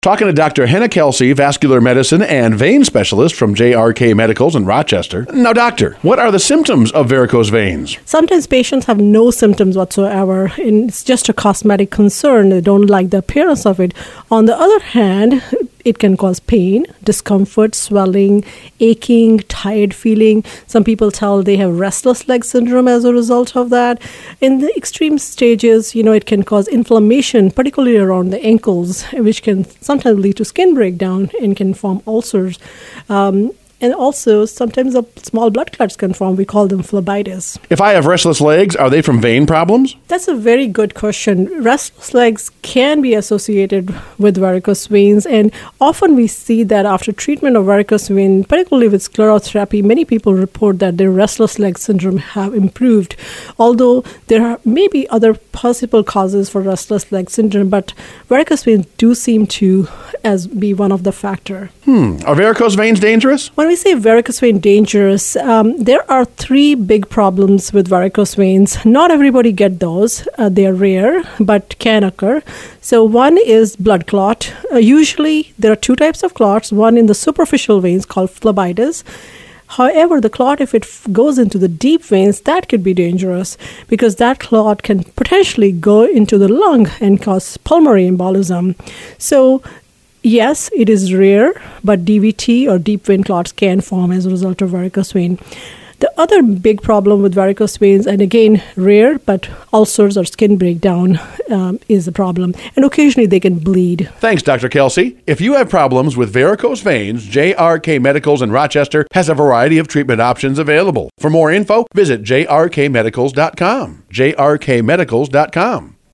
Talking to Dr. Henna Kelsey, vascular medicine and vein specialist from JRK Medicals in Rochester. Now, doctor, what are the symptoms of varicose veins? Sometimes patients have no symptoms whatsoever, and it's just a cosmetic concern. They don't like the appearance of it. On the other hand, it can cause pain, discomfort, swelling, aching, tired feeling. Some people tell they have restless leg syndrome as a result of that. In the extreme stages, it can cause inflammation, particularly around the ankles, which can sometimes lead to skin breakdown and can form ulcers. And also, sometimes small blood clots can form. We call them phlebitis. If I have restless legs, are they from vein problems? That's a very good question. Restless legs can be associated with varicose veins, and often we see that after treatment of varicose vein, particularly with sclerotherapy, many people report that their restless leg syndrome have improved. Although there may be other possible causes for restless leg syndrome, but varicose veins do seem to be one of the factor. Are varicose veins dangerous? When we say varicose vein dangerous, there are three big problems with varicose veins. Not everybody get those. They are rare, but can occur. So one is blood clot. Usually there are two types of clots, one in the superficial veins called phlebitis. However, the clot, if it goes into the deep veins, that could be dangerous because that clot can potentially go into the lung and cause pulmonary embolism. So yes, it is rare, but DVT or deep vein clots can form as a result of varicose vein. The other big problem with varicose veins, and again, rare, but ulcers or skin breakdown is a problem. And occasionally they can bleed. Thanks, Dr. Kelsey. If you have problems with varicose veins, JRK Medicals in Rochester has a variety of treatment options available. For more info, visit jrkmedicals.com. jrkmedicals.com.